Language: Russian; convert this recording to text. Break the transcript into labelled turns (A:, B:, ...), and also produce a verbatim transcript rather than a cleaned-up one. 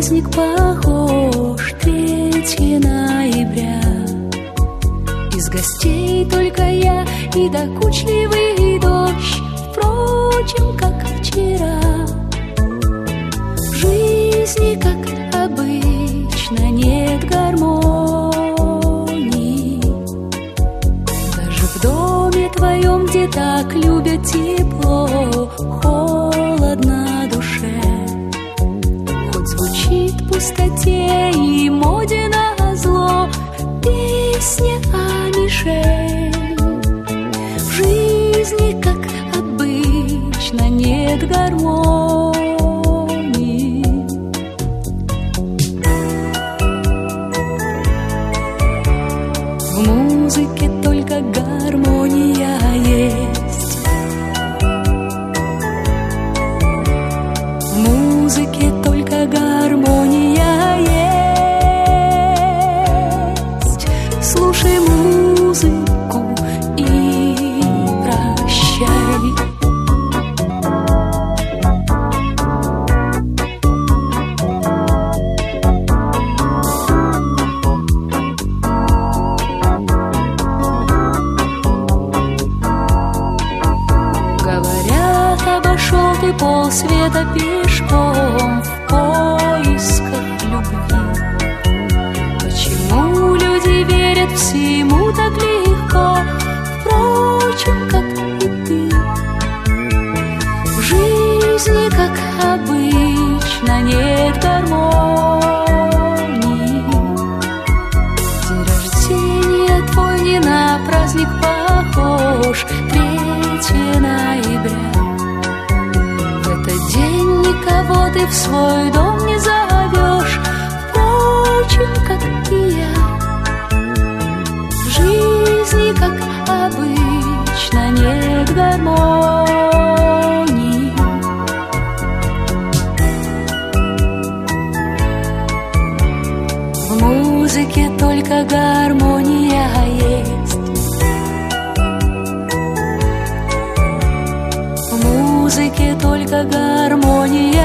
A: праздник похож, третьего ноября. Из гостей только я и докучливый дождь, впрочем, как вчера. В жизни, как обычно, нет гармонии. Даже в доме твоем, где так любят тепло, холодно душе. Хоть звучит в пустоте и моде на зло песня о Мишель. В жизни, как обычно, нет гармонии. В музыке только гармония есть. В музыке только гармония есть. Слушай музыку и прощай. Говорят, обошел ты полсвета пешком в поисках любви. Почему люди верят всему так легко, впрочем, как и ты? В жизни, как обычно, нет гармонии. День рождения твой не на праздник похож, третьего ноября. В этот день никого ты в свой дом не зовешь, впрочем, как и я. В жизни, как обычно, нет гармонии. В музыке только гармония есть. В музыке только гармония